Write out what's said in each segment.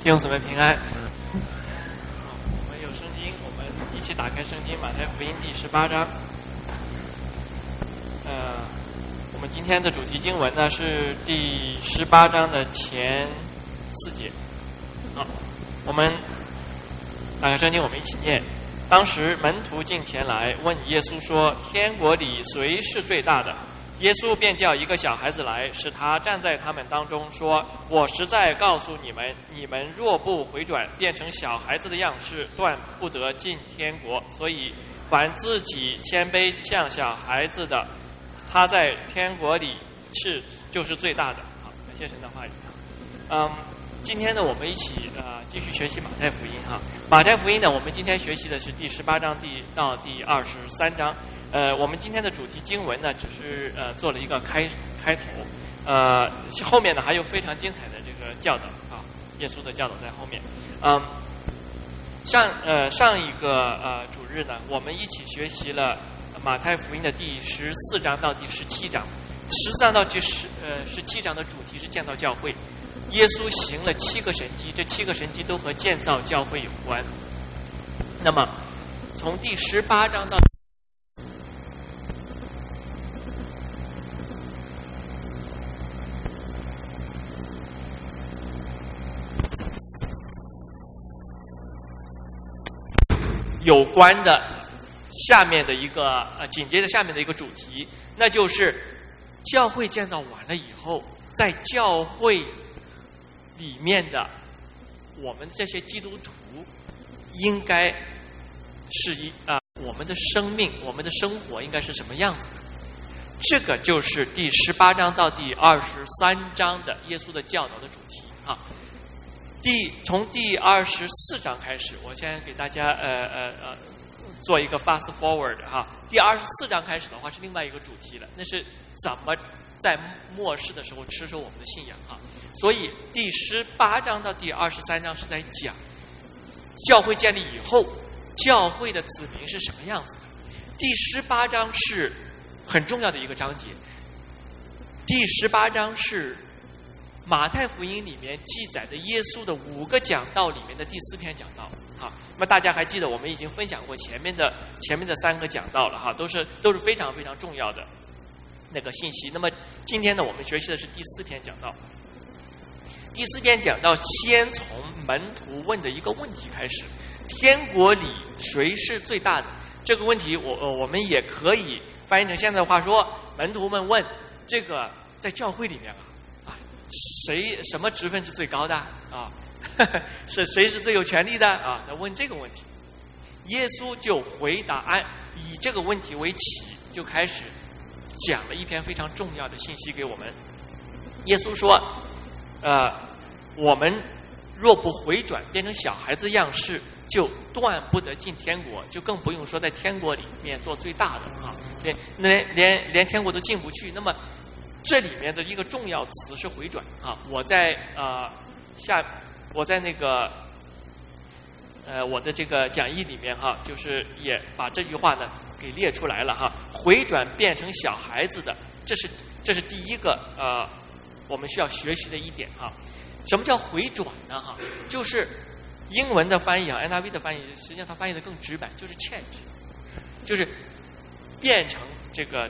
弟兄姊妹平安。我们有圣经，我们一起打开圣经马太福音第18章。我们今天的主题经文呢是第18章的前4节。好，我们打开圣经，我们一起念。当时门徒进前来问耶稣说：“天国里谁是最大的？”耶稣便叫一个小孩子来，使他站在他们当中，说：“我实在告诉你们，你们若不回转，变成小孩子的样式，断不得进天国。所以，凡自己谦卑像小孩子的，他在天国里就是最大的。”好，感谢神的话语。今天呢，我们一起继续学习马太福音哈。马太福音呢，我们今天学习的是第18章到第23章。我们今天的主题经文呢，只是做了一个开头，后面呢还有非常精彩的这个教导啊，耶稣的教导在后面。上一个主日呢，我们一起学习了马太福音的第14章到第17章。14章到17章的主题是建造教会。耶稣行了7个神迹，这7个神迹都和建造教会有关。那么从第18章到有关的下面的一个紧接着下面的一个主题，那就是教会建造完了以后，在教会里面的我们这些基督徒应该是我们的生命，我们的生活应该是什么样子的？这个就是第18章到第23章的耶稣的教导的主题啊。从第24章开始，我先给大家做一个 fast forward 哈。第24章开始的话是另外一个主题了，那是怎么在末世的时候持守我们的信仰啊。所以第18章到第23章是在讲教会建立以后教会的子民是什么样子的。第18章是很重要的一个章节。第18章是马太福音里面记载的耶稣的5个讲道里面的第4篇讲道啊。那么大家还记得我们已经分享过前面的3个讲道了哈，都是非常非常重要的那个信息。那么今天呢，我们学习的是第4篇讲道。第4篇讲道先从门徒问的一个问题开始：天国里谁是最大的？这个问题我们也可以翻译成现在的话说，门徒们问这个在教会里面谁什么职分是最高的啊？是谁是最有权利的啊？他问这个问题，耶稣就回答以这个问题为起，就开始讲了一篇非常重要的信息给我们。耶稣说，我们若不回转，变成小孩子样式，就断不得进天国，就更不用说在天国里面做最大的啊，连天国都进不去。那么这里面的一个重要词是回转啊。我在那个我的这个讲义里面哈，就是也把这句话呢给列出来了哈。回转变成小孩子的，这是第一个我们需要学习的一点哈。什么叫回转呢哈？就是英文的翻译啊 ，NIV 的翻译，实际上它翻译的更直白，就是 change， 就是变成这个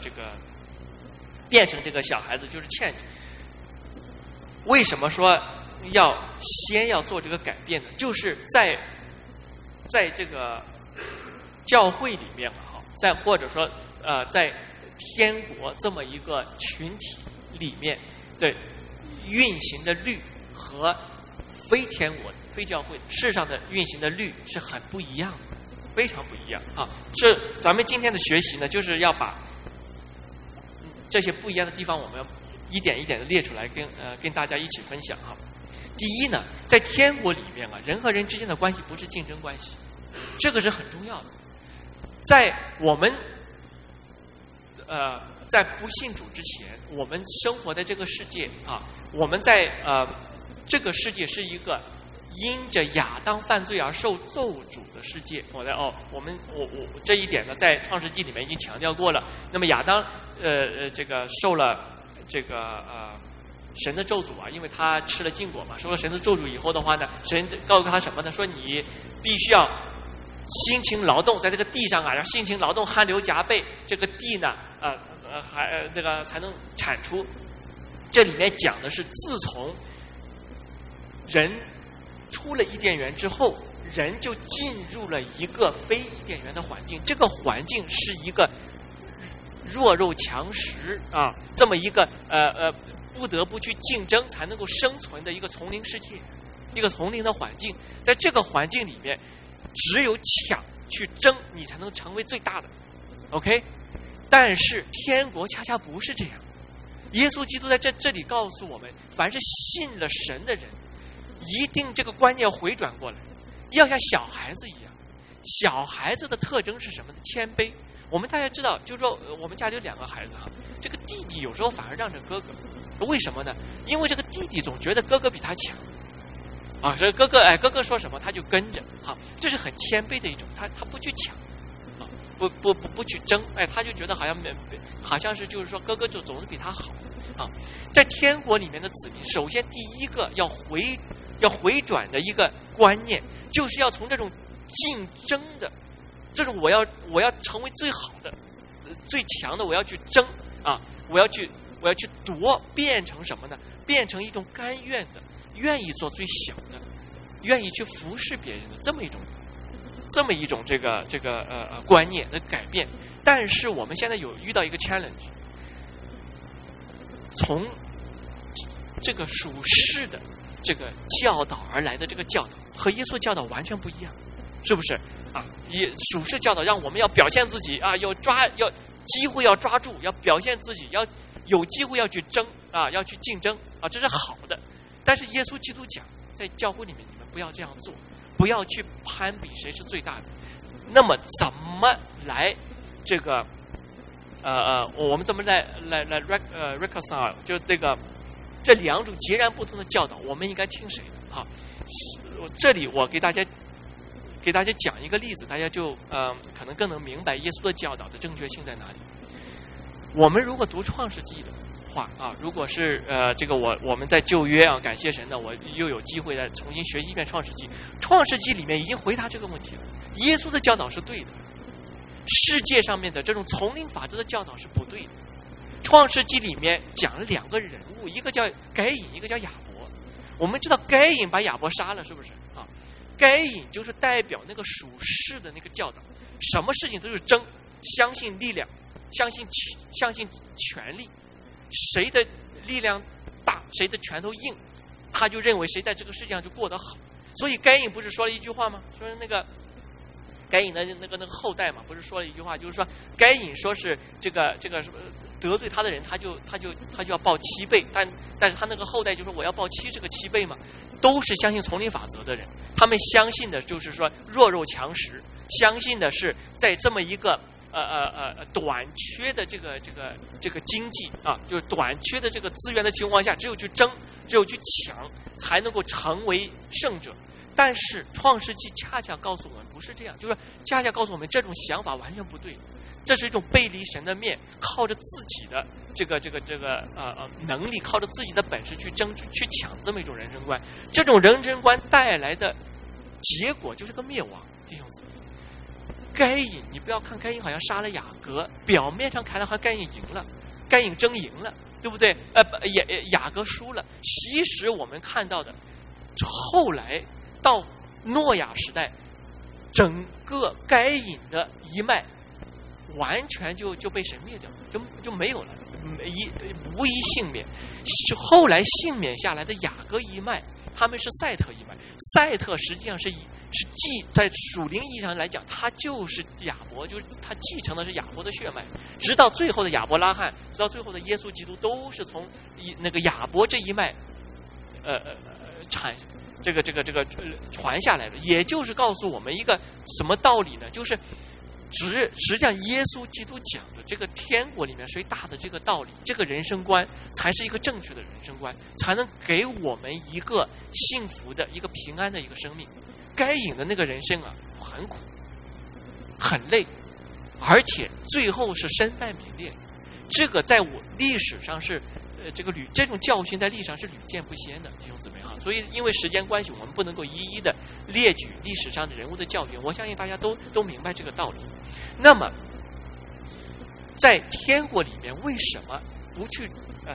小孩子，就是 change。为什么说先要做这个改变呢？就是在这个教会里面哈，或者说在天国这么一个群体里面的运行的律和非天国、非教会世上的运行的律是很不一样的，非常不一样啊。咱们今天的学习呢，就是要把这些不一样的地方，我们一点一点的列出来，跟大家一起分享哈。第一呢，在天国里面人和人之间的关系不是竞争关系，这个是很重要的。在我们在不信主之前，我们生活在这个世界啊，我们在这个世界是一个因着亚当犯罪而受咒诅的世界。我这一点呢，在创世纪里面已经强调过了。那么亚当这个受了这个神的咒诅啊，因为他吃了禁果嘛，受了神的咒诅以后的话呢，神告诉他什么呢？说你必须要辛勤劳动，在这个地上啊，要辛勤劳动，汗流浃背，这个地呢，这个才能产出。这里面讲的是，自从人出了伊甸园之后，人就进入了一个非伊甸园的环境，这个环境是一个弱肉强食啊，这么一个不得不去竞争才能够生存的一个丛林世界，一个丛林的环境。在这个环境里面，只有抢去争，你才能成为最大的。OK， 但是天国恰恰不是这样。耶稣基督在这里告诉我们，凡是信了神的人，一定这个观念要回转过来，要像小孩子一样。小孩子的特征是什么呢？谦卑。我们大家知道，就是说我们家里有2个孩子哈，这个弟弟有时候反而让着哥哥，为什么呢？因为这个弟弟总觉得哥哥比他强啊，所以哥哥说什么他就跟着哈，这是很谦卑的一种，他不去抢啊，不去争，他就觉得好像是就是说哥哥就总是比他好啊。在天国里面的子民，首先第一个要回转的一个观念，就是要从这种竞争的。这种我要成为最好的、最强的，我要去争啊！我要去夺，变成什么呢？变成一种甘愿的、愿意做最小的、愿意去服侍别人的这么一种这个观念的改变。但是我们现在遇到一个 challenge， 从这个属世的这个教导而来的这个教导，和耶稣教导完全不一样。是不是啊？也属世教导让我们要表现自己啊，要机会要抓住，要表现自己，要有机会要去争啊，要去竞争啊，这是好的。但是耶稣基督讲，在教会里面你们不要这样做，不要去攀比谁是最大的。那么怎么来这个我们怎么来 reconcile 就这2种截然不同的教导，我们应该听谁的啊？这里我给大家讲一个例子，大家就可能更能明白耶稣的教导的正确性在哪里。我们如果读创世纪的话啊，如果是这个我们在旧约啊，感谢神呢，我又有机会再重新学习一遍创世纪。创世纪里面已经回答这个问题了，耶稣的教导是对的，世界上面的这种丛林法则的教导是不对的。创世纪里面讲了2个人物，一个叫该隐，一个叫亚伯。我们知道该隐把亚伯杀了，是不是啊？该隐就是代表那个属世的那个教导，什么事情都是争，相信力量，相信权力，谁的力量大，谁的拳头硬，他就认为谁在这个世界上就过得好。所以该隐不是说了一句话吗？说那个该隐的那个后代嘛，不是说了一句话，就是说该隐说是这个什么得罪他的人，他就要报7倍，但是他那个后代就说我要报70个7倍嘛，都是相信丛林法则的人，他们相信的就是说弱肉强食，相信的是在这么一个短缺的这个经济啊，就是短缺的这个资源的情况下，只有去争，只有去抢，才能够成为胜者。但是创世纪恰恰告诉我们不是这样，就是恰恰告诉我们这种想法完全不对，这是一种背离神的面，靠着自己的这个能力，靠着自己的本事去争去抢这么一种人生观。这种人生观带来的结果就是个灭亡，弟兄姊妹。该隐，你不要看该隐好像杀了雅各，表面上看来好像该隐赢了，该隐争赢了，对不对？雅各输了。其实我们看到的，后来到诺亚时代，整个该隐的一脉完全就被神灭掉，就没有了，无一幸免。后来幸免下来的雅各一脉，他们是赛特一脉。赛特实际上是在属灵意义上来讲，他就是亚伯，就是他继承的是亚伯的血脉，直到最后的亚伯拉罕，直到最后的耶稣基督，都是从那个亚伯这一脉传下来的。也就是告诉我们一个什么道理呢？就是实际上耶稣基督讲的这个天国里面谁大的这个道理，这个人生观才是一个正确的人生观，才能给我们一个幸福的一个平安的一个生命。该隐的那个人生啊，很苦很累，而且最后是身败名裂。这个在我历史上是这种教训在历史上是屡见不鲜的，弟兄姊妹哈。所以因为时间关系，我们不能够一一的列举历史上的人物的教训，我相信大家都明白这个道理。那么在天国里面，为什么不去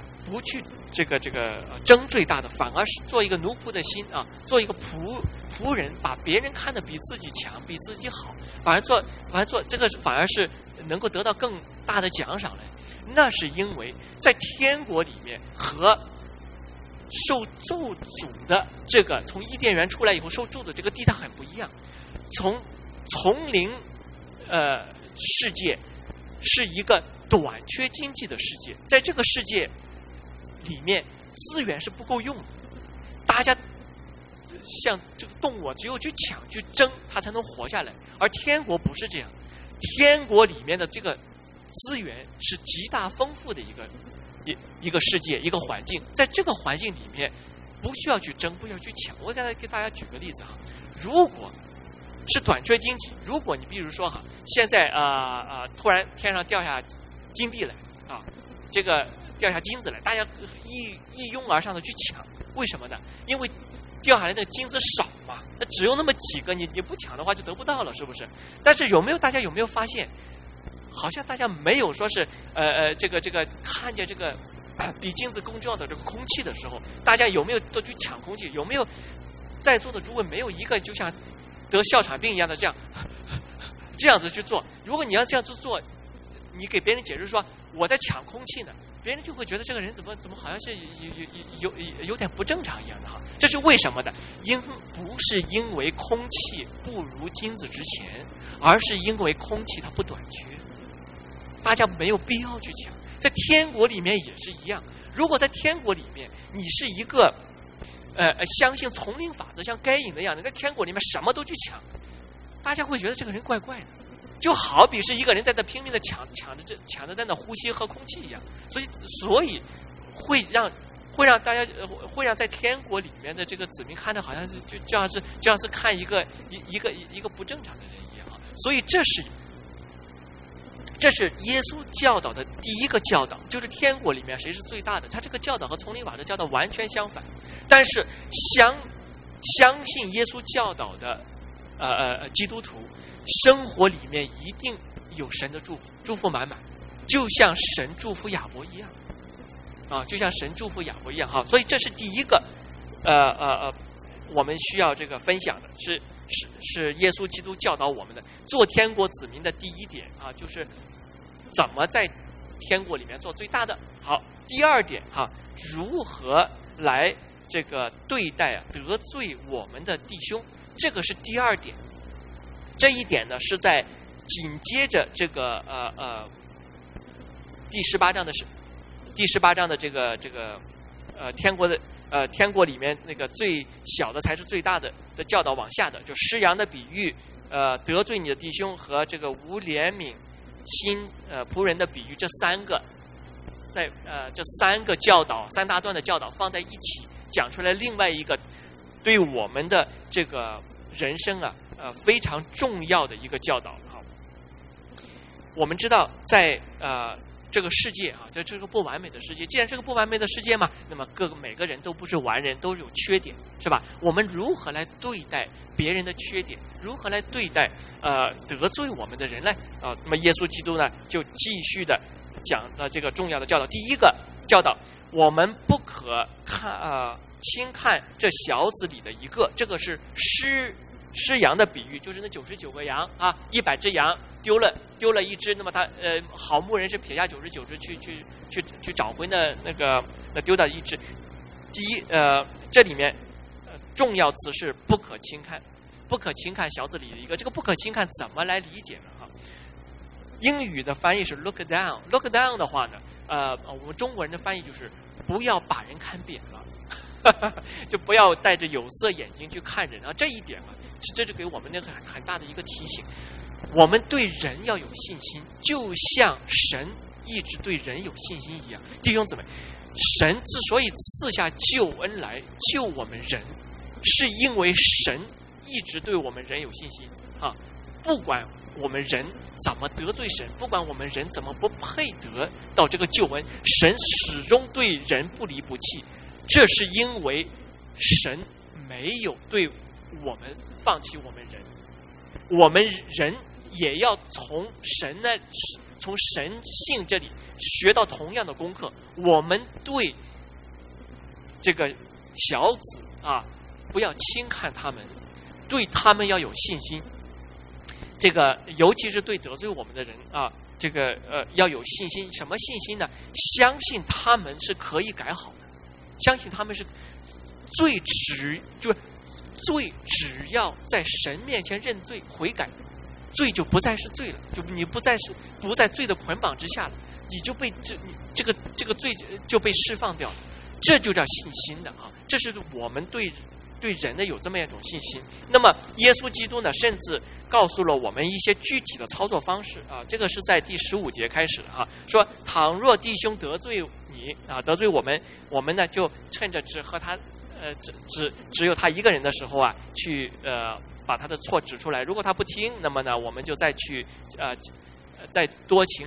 争最大的，反而是做一个奴仆的心啊，做一个仆人，把别人看得比自己强，比自己好，反而做这个反而是能够得到更大的奖赏来。那是因为在天国里面和受咒诅的这个从伊甸园出来以后受咒的这个地带很不一样。从丛林世界是一个短缺经济的世界，在这个世界里面资源是不够用的，大家像这个动物只有去抢去争，它才能活下来。而天国不是这样，天国里面的这个资源是极大丰富的一个世界，一个环境。在这个环境里面不需要去争，不需要去抢。我刚才给大家举个例子哈，如果是短缺经济，如果你比如说哈，现在突然天上掉下金币来啊，这个掉下金子来，大家一拥而上的去抢，为什么呢？因为掉下来的金子少嘛，那只有那么几个，你不抢的话就得不到了，是不是？但是大家有没有发现，好像大家没有说是这个看见这个比金子更重要的这个空气的时候，大家有没有都去抢空气？有没有在座的诸位没有一个就像得哮喘病一样的这样子去做？如果你要这样子做，你给别人解释说我在抢空气呢，别人就会觉得这个人怎么好像是有点不正常一样的哈。这是为什么的？不是因为空气不如金子值钱，而是因为空气它不短缺，大家没有必要去抢。在天国里面也是一样，如果在天国里面你是一个相信丛林法则，像该隐那样的，在天国里面什么都去抢，大家会觉得这个人怪怪的。就好比是一个人在那拼命的抢着在那呼吸和空气一样，所以会让大家会让在天国里面的这个子民看着好像是就像是看一个不正常的人一样啊。所以这是耶稣教导的第一个教导，就是天国里面谁是最大的。他这个教导和丛林法则教导完全相反，但是相信耶稣教导的基督徒生活里面一定有神的祝福满满，就像神祝福亚伯一样啊，就像神祝福亚伯一样哈。所以这是第一个我们需要这个分享的，是耶稣基督教导我们的做天国子民的第一点啊，就是怎么在天国里面做最大的。好，第二点哈，如何来这个对待得罪我们的弟兄，这个是第二点。这一点呢是在紧接着这个第18章的这个天国里面那个最小的才是最大的教导往下的，就失羊的比喻，得罪你的弟兄和这个无怜悯心仆人的比喻，这三个在这三个教导三大段的教导放在一起讲出来，另外一个对我们的这个人生非常重要的一个教导。好，我们知道在这个世界啊，这是个不完美的世界。既然是个不完美的世界嘛，那么每个人都不是完人，都有缺点，是吧？我们如何来对待别人的缺点？如何来对待得罪我们的人呢？那么耶稣基督呢，就继续的讲了这个重要的教导。第一个教导，我们不可轻看这小子里的一个，这个是失羊的比喻，就是那99个羊啊，100只羊丢了一只，那么他好牧人是撇下99只去找回那丢到一只。第一这里面重要词是不可轻看，不可轻看小子里的一个。这个不可轻看怎么来理解呢？哈，英语的翻译是 look down。look down 的话呢，我们中国人的翻译就是不要把人看扁了。就不要带着有色眼睛去看人啊！这一点这是给我们那个很大的一个提醒。我们对人要有信心，就像神一直对人有信心一样。弟兄姊妹，神之所以赐下救恩来救我们人，是因为神一直对我们人有信心啊！不管我们人怎么得罪神，不管我们人怎么不配得到这个救恩，神始终对人不离不弃。这是因为神没有对我们放弃我们人，我们人也要从神性这里学到同样的功课。我们对这个小子啊，不要轻看他们，对他们要有信心。这个尤其是对得罪我们的人啊，这个要有信心。什么信心呢？相信他们是可以改好的，相信他们是罪只要在神面前认罪悔改，罪就不再是罪了，就你不在罪的捆绑之下了，你就被这个罪就被释放掉了。这就叫信心的啊！这是我们对人的有这么一种信心。那么耶稣基督呢，甚至告诉了我们一些具体的操作方式啊。这个是在第15节开始的啊，说倘若弟兄得罪你啊，得罪我们呢就趁着只有他一个人的时候啊，去把他的错指出来。如果他不听，那么呢我们就再去再多请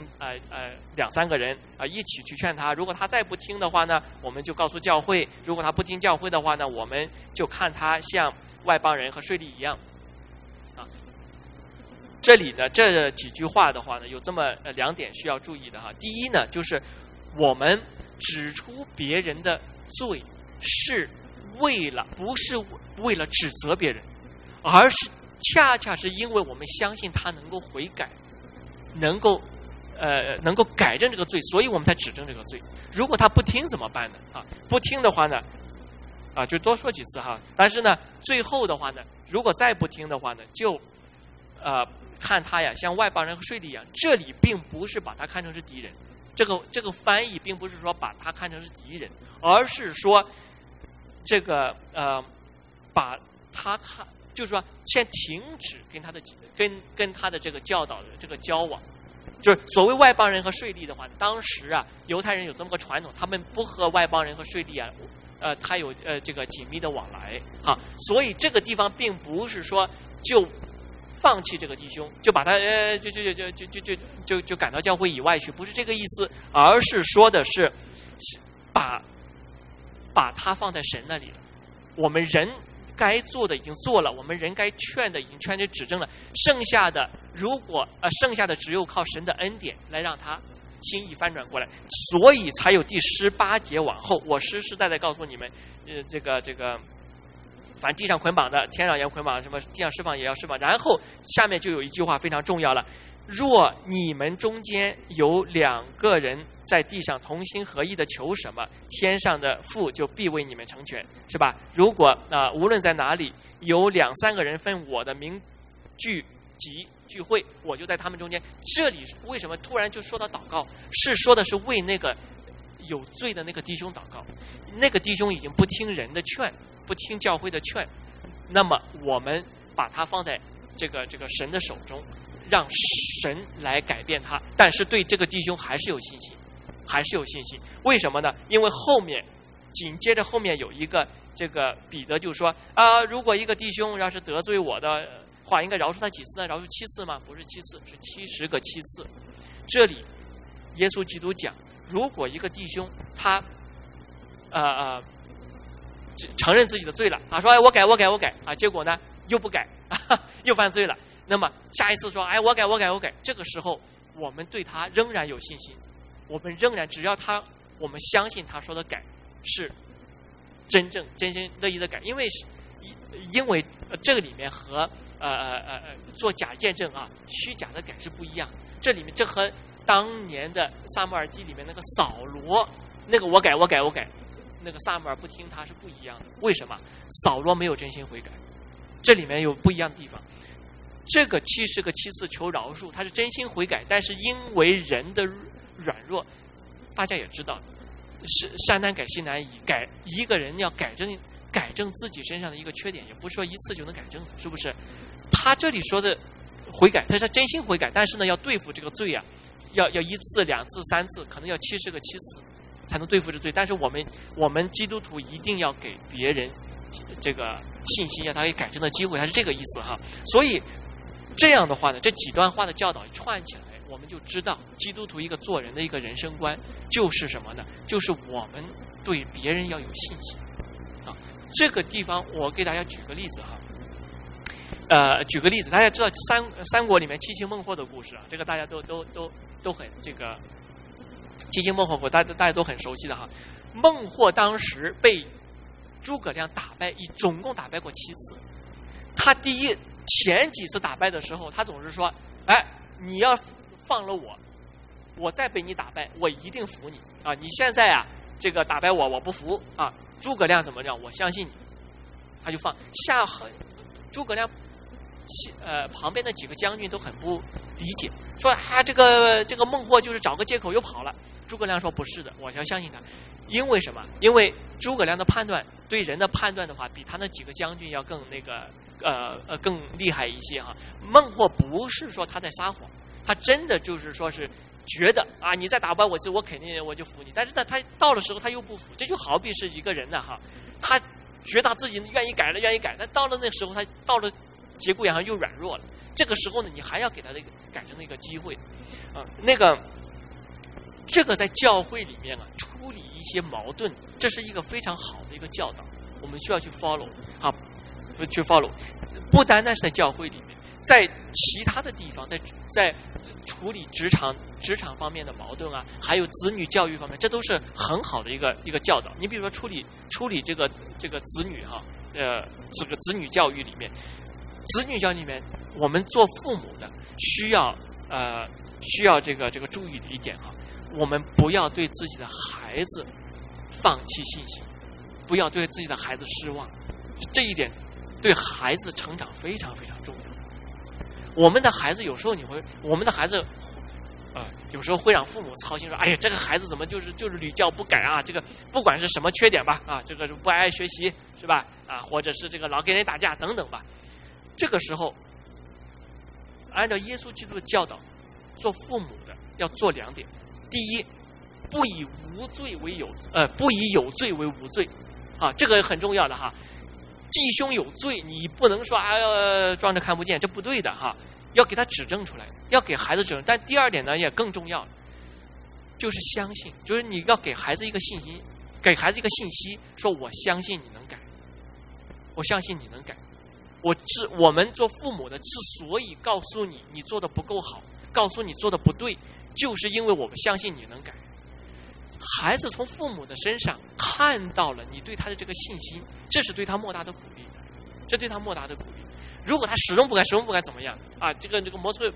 2-3个人一起去劝他。如果他再不听的话呢，我们就告诉教会。如果他不听教会的话呢，我们就看他像外邦人和税吏一样啊。这里呢这几句话的话呢，有这么2点需要注意的哈。第一呢，就是我们指出别人的罪是不是为了指责别人，而是恰恰是因为我们相信他能够悔改，能够改正这个罪，所以我们才指正这个罪。如果他不听怎么办呢？啊，不听的话呢，啊，就多说几次哈。但是呢，最后的话呢，如果再不听的话呢，就看他呀，像外邦人和税吏一样。这里并不是把他看成是敌人，这个翻译并不是说把他看成是敌人，而是说这个把他看。就是说，先停止跟他的这个教导的这个交往。就是所谓外邦人和税吏的话，当时啊，犹太人有这么个传统，他们不和外邦人和税吏啊，他有这个紧密的往来啊。所以这个地方并不是说就放弃这个弟兄，就把他就赶到教会以外去，不是这个意思，而是说的是把他放在神那里了。我们人该做的已经做了，我们人该劝的已经劝着指正了，剩下的只有靠神的恩典来让他心意翻转过来。所以才有第18节往后，我实实在在告诉你们，这个凡地上捆绑的，天上也要捆绑，什么地上释放也要释放。然后下面就有一句话非常重要了：若你们中间有2个人在地上同心合意的求什么，天上的父就必为你们成全，是吧？如果无论在哪里有2-3个人分我的名聚会，我就在他们中间。这里为什么突然就说到祷告？是说的是为那个有罪的那个弟兄祷告。那个弟兄已经不听人的劝，不听教会的劝，那么我们把他放在这个神的手中，让神来改变他。但是对这个弟兄还是有信心。为什么呢？因为紧接着后面有一个这个彼得就说如果一个弟兄要是得罪我的话，应该饶恕他几次呢？饶恕7次吗？不是7次，是70个7次。这里耶稣基督讲，如果一个弟兄他承认自己的罪了说我改啊，结果呢又不改又犯罪了，那么下一次说我改，这个时候我们对他仍然有信心，我们仍然只要我们相信他说的改是真心乐意的改，因为这个里面和做假见证虚假的改是不一样。这和当年的撒母耳记里面那个扫罗那个我改，那个撒母耳不听他是不一样的。为什么？扫罗没有真心悔改，这里面有不一样的地方。这个70个7次求饶恕，他是真心悔改，但是因为人的软弱，大家也知道，是山难改，心难移。一个人要改正自己身上的一个缺点，也不是说一次就能改正的，是不是？他这里说的悔改，他是真心悔改，但是呢，要对付这个罪啊，要1次、2次、3次，可能要70个7次才能对付这罪。但是我们基督徒一定要给别人这个信心，让他给改正的机会，他是这个意思哈。所以这样的话呢，这几段话的教导串起来，我们就知道基督徒一个做人的一个人生观就是什么呢？就是我们对别人要有信心啊。这个地方我给大家举个例子哈。举个例子，大家知道三国里面七擒孟获的故事啊，这个大家都很这个七擒孟获大家都很熟悉的哈。孟获当时被诸葛亮打败，总共打败过7次。他前几次打败的时候，他总是说：“哎，你要放了我再被你打败，我一定服你啊！你现在啊，这个打败我不服啊！”诸葛亮怎么样？我相信你，他就放下。诸葛亮旁边的几个将军都很不理解，说这个孟获就是找个借口又跑了。诸葛亮说不是的，我要相信他。因为什么？因为诸葛亮的判断，对人的判断的话，比他那几个将军要更更厉害一些哈。孟获不是说他在撒谎，他真的就是说是觉得啊，你再打败我，我肯定我就服你。但是呢，他到了时候他又不服，这就好比是一个人呢哈，他觉得他自己愿意改，但到了那时候，他到了节骨眼上又软弱了。这个时候呢，你还要给他的改正的一个机会这个在教会里面啊，处理一些矛盾，这是一个非常好的一个教导，我们需要去 follow 啊，去 follow。不单单是在教会里面，在其他的地方，在处理职场方面的矛盾啊，还有子女教育方面，这都是很好的一个教导。你比如说处理这个子女哈，这个子女教育里面，我们做父母的需要这个注意的一点哈，我们不要对自己的孩子放弃信心，不要对自己的孩子失望，这一点对孩子成长非常非常重要。我们的孩子有时候有时候会让父母操心说，哎呀，这个孩子怎么就是屡教不改啊？这个不管是什么缺点吧，啊，这个是不爱学习是吧？啊，或者是这个老跟人打架等等吧。这个时候，按照耶稣基督的教导，做父母的要做2点：第一，不以有罪为无罪，啊，这个很重要的哈。弟兄有罪，你不能说装着看不见，这不对的哈。要给他指正出来，要给孩子指正。但第2点呢，也更重要，就是相信，就是你要给孩子一个信心，给孩子一个信息，说我相信你能改，我相信你能改。我们做父母的之所以告诉你做的不够好，告诉你做的不对，就是因为我们相信你能改。孩子从父母的身上看到了你对他的这个信心，这是对他莫大的鼓励的，这对他莫大的鼓励。如果他始终不改怎么样啊？这个磨碎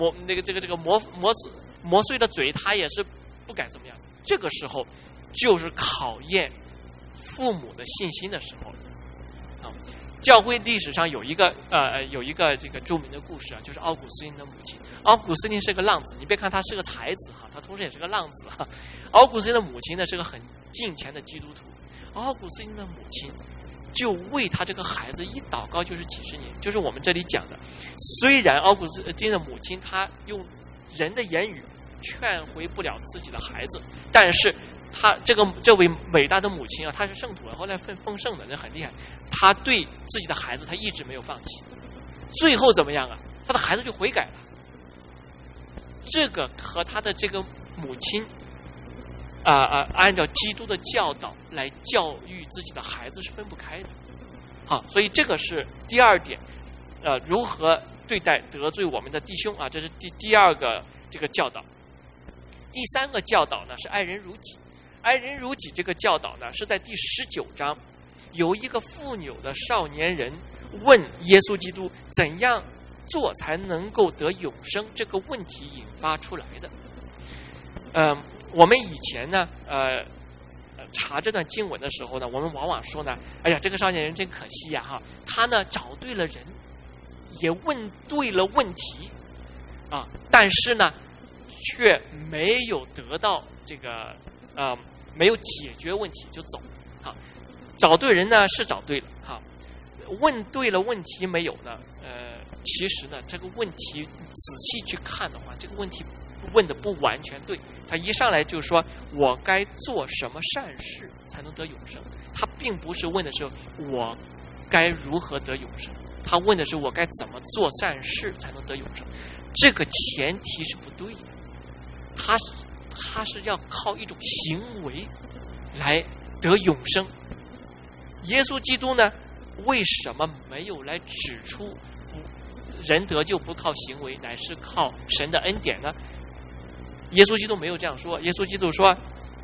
的嘴，他也是不改怎么样？这个时候就是考验父母的信心的时候啊。教会历史上有一个这个著名的故事啊，就是奥古斯丁的母亲。奥古斯丁是个浪子，你别看他是个才子哈，他同时也是个浪子哈。奥古斯丁的母亲呢是个很敬虔的基督徒，奥古斯丁的母亲就为他这个孩子一祷告就是几十年，就是我们这里讲的。虽然奥古斯丁的母亲她用人的言语劝回不了自己的孩子，但是他这位伟大的母亲啊，她是圣徒，后来奉圣的，那很厉害。她对自己的孩子，她一直没有放弃。最后怎么样啊？她的孩子就悔改了。这个和她的这个母亲按照基督的教导来教育自己的孩子是分不开的。好，所以这个是第2点，如何对待得罪我们的弟兄啊，这是第2个这个教导。第3个教导呢是爱人如己。爱人如己这个教导呢是在第19章，有一个富有的少年人问耶稣基督怎样做才能够得永生，这个问题引发出来的。我们以前呢查这段经文的时候呢，我们往往说呢，哎呀，这个少年人真可惜呀哈，他呢找对了人，也问对了问题啊，但是呢却没有得到这个没有解决问题就走啊。找对人呢是找对了哈，问对了问题没有呢？其实呢这个问题仔细去看的话，这个问题问的不完全对。他一上来就说我该做什么善事才能得永生，他并不是问的是我该如何得永生， 他问的是我该怎么做善事才能得永生，这个前提是不对的。他是要靠一种行为来得永生。耶稣基督呢，为什么没有来指出人得救不靠行为，乃是靠神的恩典呢？耶稣基督没有这样说。耶稣基督说，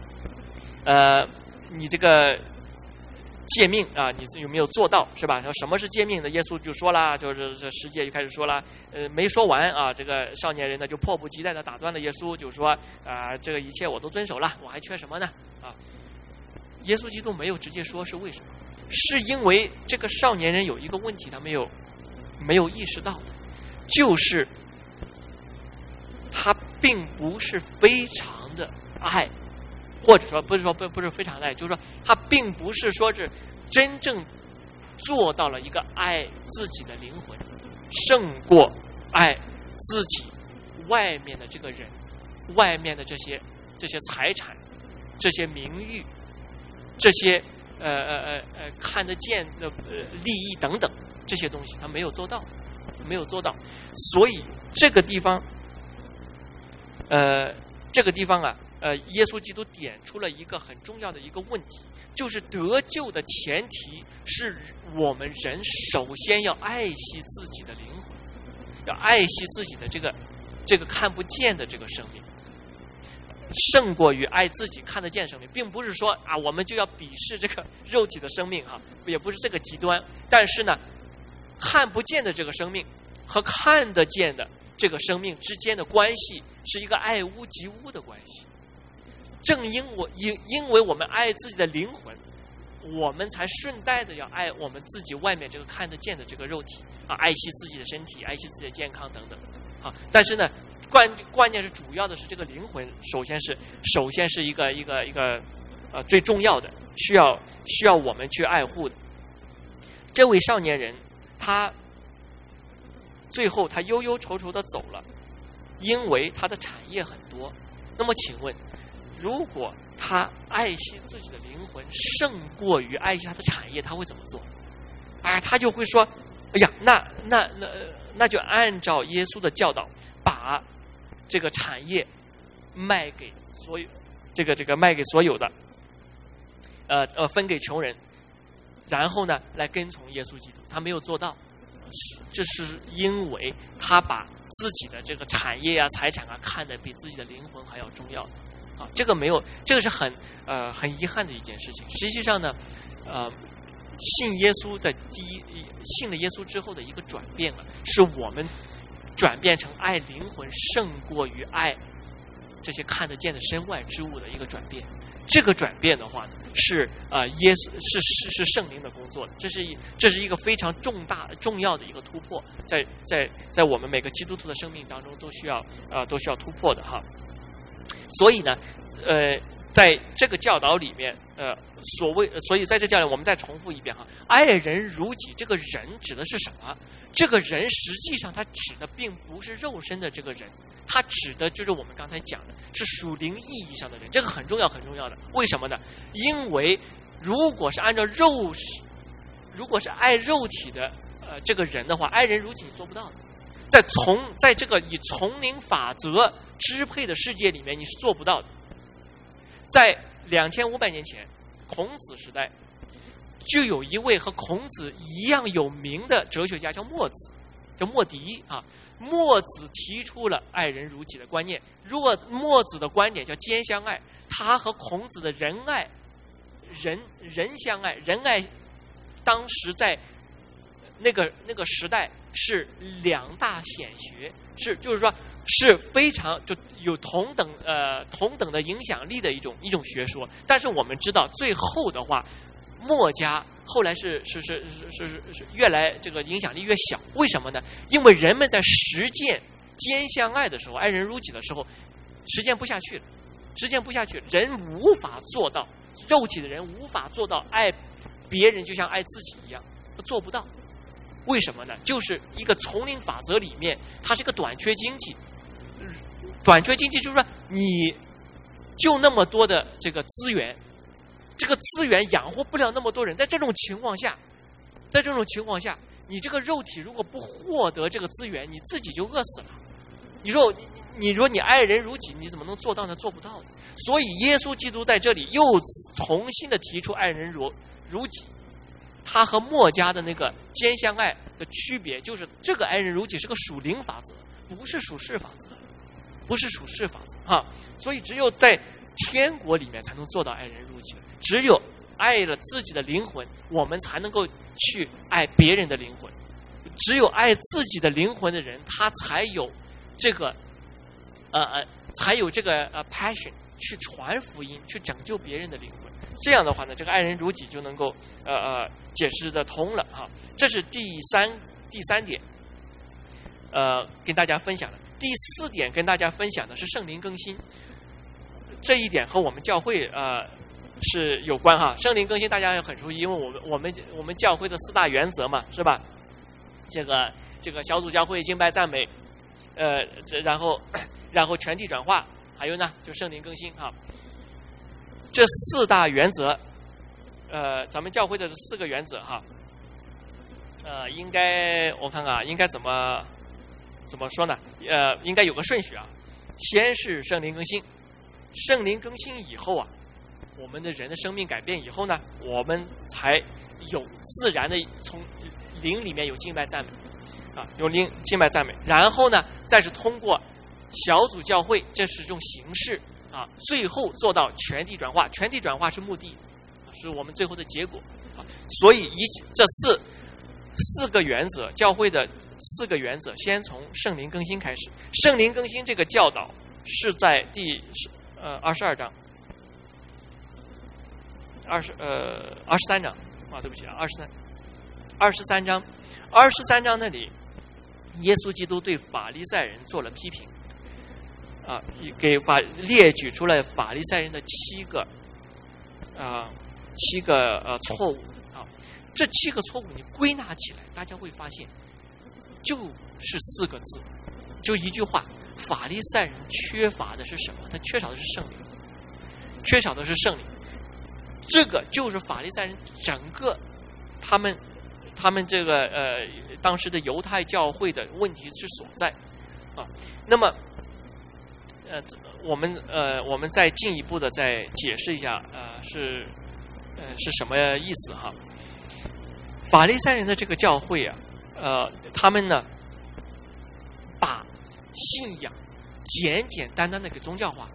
你这个诫命啊，你有没有做到，是吧？什么是诫命呢？耶稣就说啦，就是这10节就开始说了，没说完啊，这个少年人呢就迫不及待的打断了耶稣，就说这个一切我都遵守了，我还缺什么呢？啊，耶稣基督没有直接说是为什么，是因为这个少年人有一个问题他没有意识到的，就是他并不是非常的爱。或者说不是非常爱，就是说他并不是说是真正做到了一个爱自己的灵魂胜过爱自己外面的这个人，外面的这些财产，这些名誉，这些看得见的利益等等这些东西，他没有做到。所以这个地方啊。耶稣基督点出了一个很重要的一个问题，就是得救的前提是我们人首先要爱惜自己的灵魂，要爱惜自己的这个看不见的这个生命，胜过于爱自己看得见生命，并不是说啊我们就要鄙视这个肉体的生命啊，也不是这个极端。但是呢，看不见的这个生命和看得见的这个生命之间的关系是一个爱屋及乌的关系。正因为我们爱自己的灵魂，我们才顺带的要爱我们自己外面这个看得见的这个肉体啊，爱惜自己的身体，爱惜自己的健康等等啊。但是呢，关键是主要的是这个灵魂，首先是一个最重要的，需要我们去爱护的。这位少年人，他最后他忧忧愁愁的走了，因为他的产业很多。那么请问，如果他爱惜自己的灵魂胜过于爱惜他的产业，他会怎么做？他就会说：“哎呀，那就按照耶稣的教导，把这个产业卖给所有，卖给所有的，分给穷人，然后呢来跟从耶稣基督。”他没有做到，这是因为他把自己的这个产业啊、财产啊看得比自己的灵魂还要重要。这个是很遗憾的一件事情。实际上呢，信了耶稣之后的一个转变了，是我们转变成爱灵魂胜过于爱这些看得见的身外之物的一个转变。这个转变的话呢，是耶稣是圣灵的工作的，这是一个非常重要的一个突破，在我们每个基督徒的生命当中都需要突破的哈。所以呢，在这个教导里面，所以在这教导我们再重复一遍哈，爱人如己，这个人指的是什么？这个人实际上他指的并不是肉身的这个人，他指的就是我们刚才讲的是属灵意义上的人，这个很重要很重要的。为什么呢？因为如果是按照如果是爱肉体的这个人的话，爱人如己你做不到的。在这个以丛林法则支配的世界里面，你是做不到的。在2500年前，孔子时代，就有一位和孔子一样有名的哲学家，叫墨子，叫墨翟啊。墨子提出了爱人如己的观念。墨子的观点叫兼相爱，他和孔子的仁爱，人相爱，仁爱当时在那个时代是两大显学，就是说是非常就有同等的影响力的一种学说。但是我们知道最后的话，墨家后来是越来这个影响力越小。为什么呢？因为人们在实践兼相爱的时候，爱人如己的时候，实践不下去了，人无法做到，肉体的人无法做到爱别人就像爱自己一样，做不到。为什么呢？就是一个丛林法则里面，它是一个短缺经济。短缺经济就是说，你就那么多的这个资源，这个资源养活不了那么多人。在这种情况下， 你这个肉体如果不获得这个资源，你自己就饿死了。你说你爱人如己，你怎么能做到呢？做不到的。所以耶稣基督在这里又重新的提出爱人如己。他和墨家的那个兼相爱的区别，就是这个爱人如己是个属灵法则，不是属世法则，不是属世法则啊。所以只有在天国里面才能做到爱人如己，只有爱了自己的灵魂，我们才能够去爱别人的灵魂。只有爱自己的灵魂的人，他才有这个passion 去传福音，去拯救别人的灵魂。这样的话呢，这个爱人如己就能够解释得通了哈。这是第三点，跟大家分享的。第4点跟大家分享的是圣灵更新，这一点和我们教会是有关哈。圣灵更新大家也很熟悉，因为我们教会的4大原则嘛，是吧？这个小组教会敬拜赞美，然后全体转化，还有呢就圣灵更新哈。这4大原则，咱们教会的4个原则哈，应该我看看应该怎么说呢？应该有个顺序啊。先是圣灵更新，圣灵更新以后啊，我们的人的生命改变以后呢，我们才有自然的从灵里面有敬拜赞美啊，有灵敬拜赞美，然后呢，再是通过小组教会，这是一种形式啊，最后做到全体转化。全体转化是目的，是我们最后的结果啊。所以这四个原则，教会的4个原则，先从圣灵更新开始。圣灵更新这个教导是在第22章，23章啊，对不起啊，23章那里，耶稣基督对法利赛人做了批评啊，列举出了法利赛人的7个错误啊。这7个错误你归纳起来，大家会发现就是4个字，就一句话：法利赛人缺乏的是什么？他缺少的是圣灵，缺少的是圣灵。这个就是法利赛人整个他们这个当时的犹太教会的问题之所在啊。那么我们再进一步的再解释一下是什么意思哈？法利赛人的这个教会啊，他们呢把信仰简简单单的给宗教化，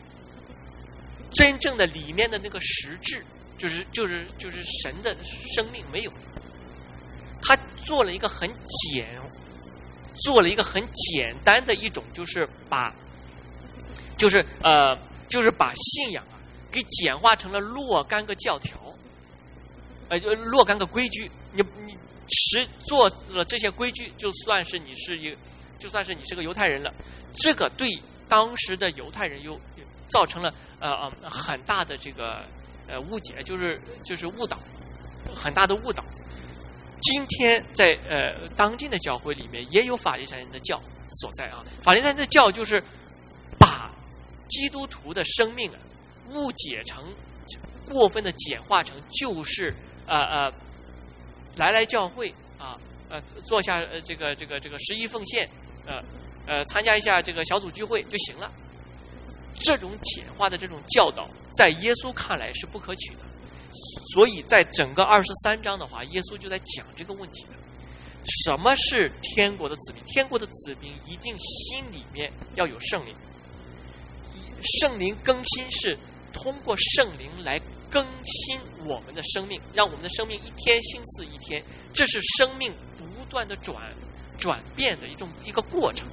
真正的里面的那个实质，就是神的生命没有。他做了一个很简单的一种，就是把信仰啊给简化成了若干个教条，若干个规矩。你做了这些规矩，就算是你是个犹太人了。这个对当时的犹太人又造成了很大的这个误解，就是误导，很大的误导。今天在当今的教会里面也有法利赛人的教所在啊。法利赛人的教就是把基督徒的生命误解成过分的简化成就是来教会啊做下这个11奉献参加一下这个小组聚会就行了。这种简化的这种教导在耶稣看来是不可取的。所以在整个23章的话，耶稣就在讲这个问题的。什么是天国的子民？天国的子民一定心里面要有圣灵，圣灵更新是通过圣灵来更新我们的生命，让我们的生命一天新似一天，这是生命不断的转变的一个过程。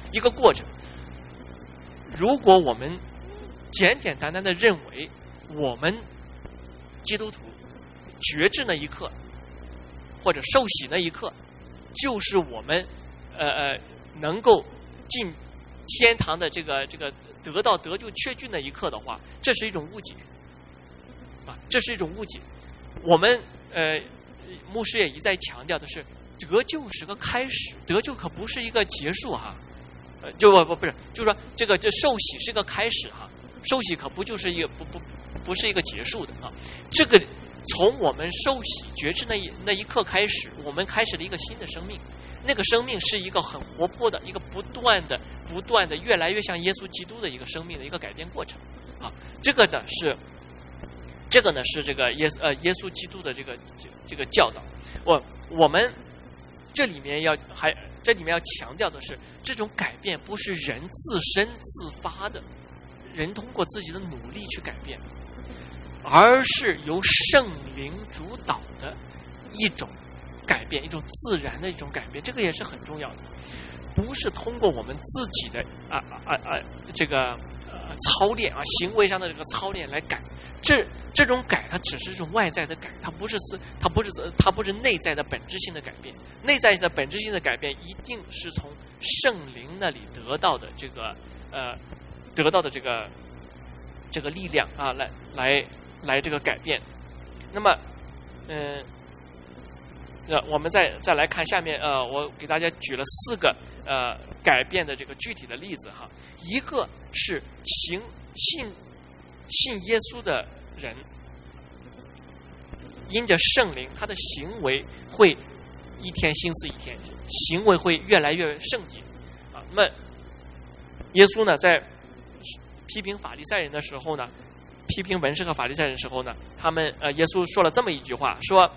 如果我们简简单单的认为我们基督徒觉知那一刻或者受洗那一刻就是我们能够进天堂的这个得到得救确据那一刻的话，这是一种误解啊，这是一种误解。我们牧师也一再强调的是，得救是个开始，得救可不是一个结束哈。不是，就是说这受洗是个开始哈，受洗可不就是一个不是一个结束的啊。 从我们受洗觉知那一刻开始，我们开始了一个新的生命。那个生命是一个很活泼的，一个不断的越来越像耶稣基督的一个生命的一个改变过程啊。这个呢是这个耶稣基督的这个教导。我们这里面要强调的是，这种改变不是人自身自发的，人通过自己的努力去改变，而是由圣灵主导的一种改变，一种自然的一种改变。这个也是很重要的，不是通过我们自己的这个操练啊，行为上的这个操练来改。这种改，它只是这种外在的改，它不是内在的本质性的改变。内在的本质性的改变，一定是从圣灵那里得到的这个这个力量啊，来这个改变。那么，我们再来看下面，我给大家举了4个改变的这个具体的例子哈。一个是信耶稣的人，因着圣灵，他的行为会一天心思一天，行为会越来越圣洁啊。那么耶稣呢，在批评法利赛人的时候呢，批评文士和法利赛人的时候呢，耶稣说了这么一句话，说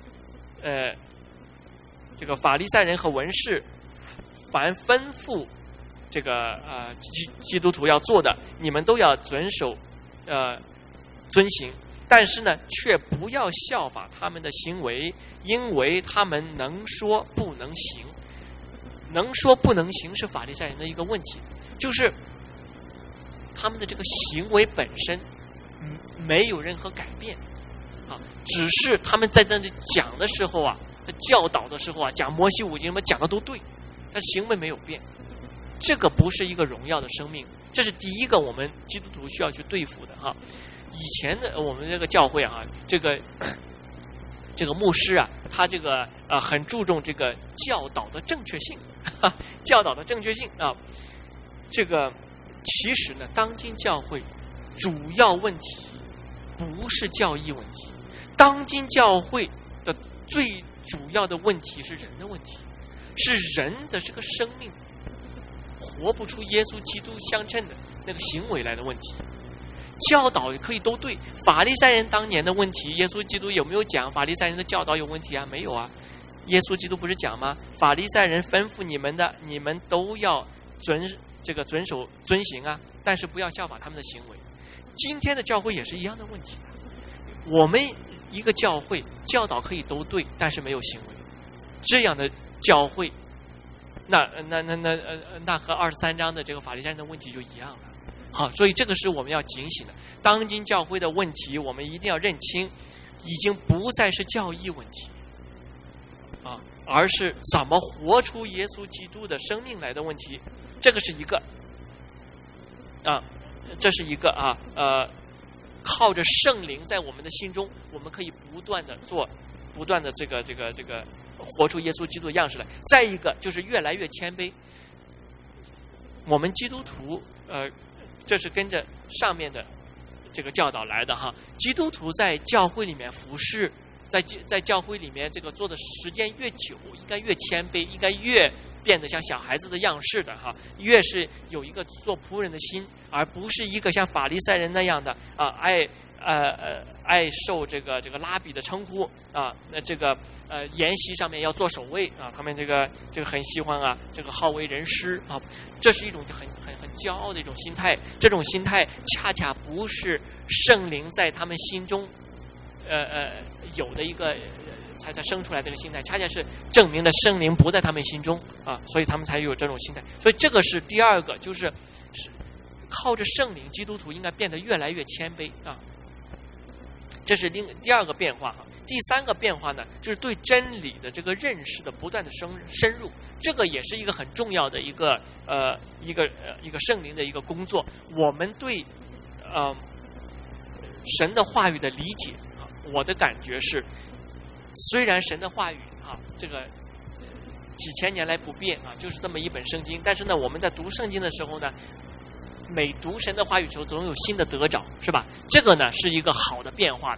这个法利赛人和文士凡吩咐这个基督徒要做的，你们都要遵守遵行，但是呢，却不要效法他们的行为，因为他们能说不能行。能说不能行是法利赛人的一个问题，就是他们的这个行为本身没有任何改变啊，只是他们在那里讲的时候啊，教导的时候啊，讲摩西五经什么讲的都对，但行为没有变。这个不是一个荣耀的生命，这是第一个我们基督徒需要去对付的哈。以前的我们这个教会啊，这个牧师啊，他这个很注重这个教导的正确性，教导的正确性啊。这个其实呢，当今教会主要问题不是教义问题，当今教会的最主要的问题是人的问题，是人的这个生命活不出耶稣基督相称的那个行为来的问题。教导也可以都对，法利赛人当年的问题，耶稣基督有没有讲法利赛人的教导有问题啊？没有啊。耶稣基督不是讲吗？法利赛人吩咐你们的，你们都要遵守遵行啊，但是不要效法他们的行为。今天的教会也是一样的问题，我们一个教会教导可以都对，但是没有行为，这样的教会，那和23章的这个法利赛人的问题就一样了。好，所以这个是我们要警醒的。当今教会的问题，我们一定要认清，已经不再是教义问题啊，而是怎么活出耶稣基督的生命来的问题。这个是一个啊，这是一个啊，靠着圣灵在我们的心中，我们可以不断的这个活出耶稣基督的样式来。再一个就是越来越谦卑。我们基督徒这是跟着上面的这个教导来的哈。基督徒在教会里面服侍，在教会里面这个做的时间越久，应该越谦卑，应该越变得像小孩子的样式的哈，越是有一个做仆人的心，而不是一个像法利赛人那样的爱受这个拉比的称呼啊，那这个筵席上面要做守卫啊，他们这个很喜欢啊，这个好为人师啊，这是一种很骄傲的一种心态。这种心态恰恰不是圣灵在他们心中有的一个才生出来的一个心态，恰恰是证明了圣灵不在他们心中啊，所以他们才有这种心态。所以这个是第二个，就是靠着圣灵，基督徒应该变得越来越谦卑啊。这是第二个变化。第三个变化呢，就是对真理的这个认识的不断的深入，这个也是一个很重要的一个圣灵的一个工作。我们对神的话语的理解啊，我的感觉是，虽然神的话语啊这个几千年来不变啊，就是这么一本圣经，但是呢，我们在读圣经的时候呢，每读神的话语的时候，总有新的得着，是吧？这个呢是一个好的变化的哈，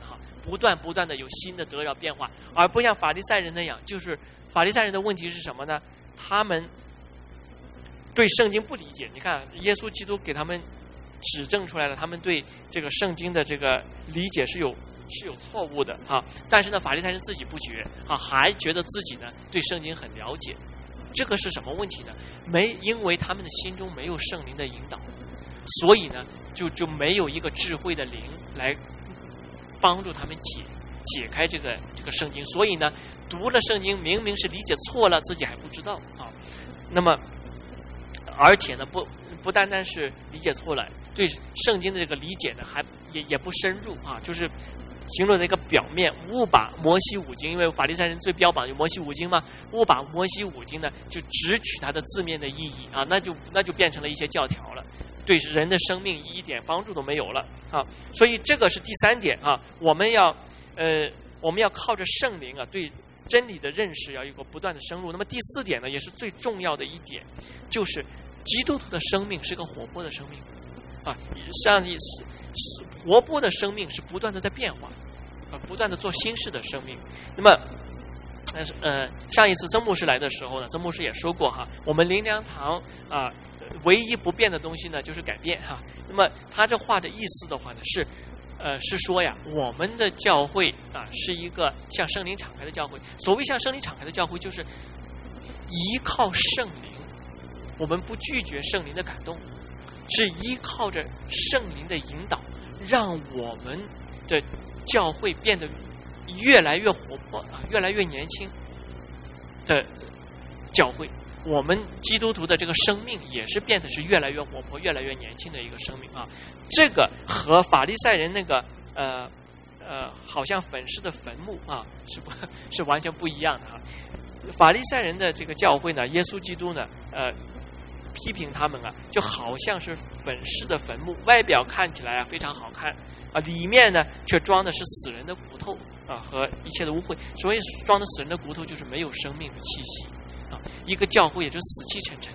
不断的有新的得着变化，而不像法利赛人那样。就是法利赛人的问题是什么呢？他们对圣经不理解。你看耶稣基督给他们指证出来了，他们对这个圣经的这个理解是有错误的啊。但是呢，法利赛人自己不觉啊，还觉得自己呢对圣经很了解。这个是什么问题呢？因为他们的心中没有圣灵的引导，所以呢就没有一个智慧的灵来帮助他们解开这个圣经。所以呢，读了圣经明明是理解错了，自己还不知道啊。那么而且呢不单单是理解错了，对圣经的这个理解呢也不深入啊，就是形容的一个表面，误把摩西五经，因为法利赛人最标榜就摩西五经嘛，误把摩西五经呢就只取它的字面的意义啊，那就变成了一些教条了，对人的生命一点帮助都没有了啊。所以这个是第三点啊，我们要靠着圣灵啊，对真理的认识要有一个不断的深入。那么第四点呢，也是最重要的一点，就是基督徒的生命是个活泼的生命啊，像活泼的生命是不断的在变化不断的做新事的生命。那么上一次曾牧师来的时候呢，曾牧师也说过哈，我们灵粮堂唯一不变的东西呢就是改变哈。那么他这话的意思的话呢是说呀，我们的教会是一个向圣灵敞开的教会。所谓向圣灵敞开的教会，就是依靠圣灵，我们不拒绝圣灵的感动，是依靠着圣灵的引导，让我们的教会变得越来越活泼越来越年轻的教会。我们基督徒的这个生命也是变得是越来越活泼越来越年轻的一个生命啊。这个和法利赛人那个好像粉饰的坟墓是完全不一样的啊。法利赛人的这个教会呢，耶稣基督呢批评他们就好像是粉饰的坟墓，外表看起来非常好看里面呢却装的是死人的骨头和一切的污秽。所以装的死人的骨头就是没有生命的气息一个教会也就死气沉沉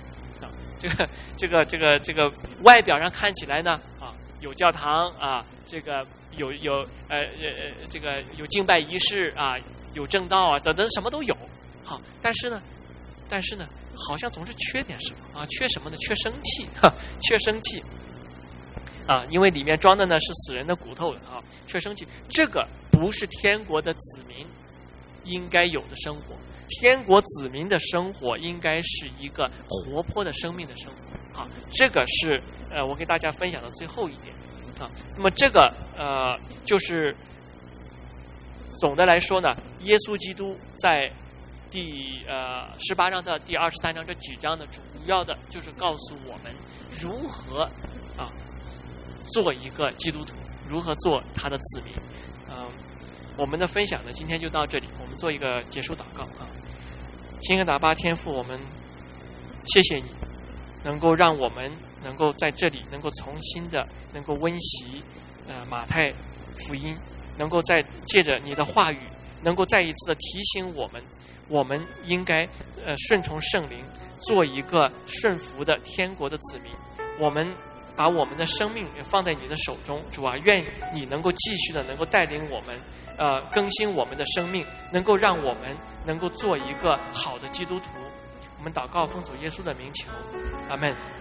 这个外表上看起来呢有教堂这个有这个有敬拜仪式有正道等等什么都有好，但是呢好像总是缺点什么缺什么呢？缺生气缺生气因为里面装的呢是死人的骨头缺生气。这个不是天国的子民应该有的生活。天国子民的生活应该是一个活泼的生命的生活这个是我给大家分享的最后一点那么这个就是总的来说呢，耶稣基督在第18章到第23章这几章呢，主要的就是告诉我们如何做一个基督徒，如何做他的子民我们的分享呢今天就到这里，我们做一个结束祷告亲爱的阿爸天父，我们谢谢你能够让我们能够在这里能够重新的能够温习马太福音，能够借着你的话语能够再一次的提醒我们应该顺从圣灵，做一个顺服的天国的子民。我们把我们的生命也放在你的手中，主愿你能够继续的能够带领我们更新我们的生命，能够让我们能够做一个好的基督徒。我们祷告奉主耶稣的名求，阿们。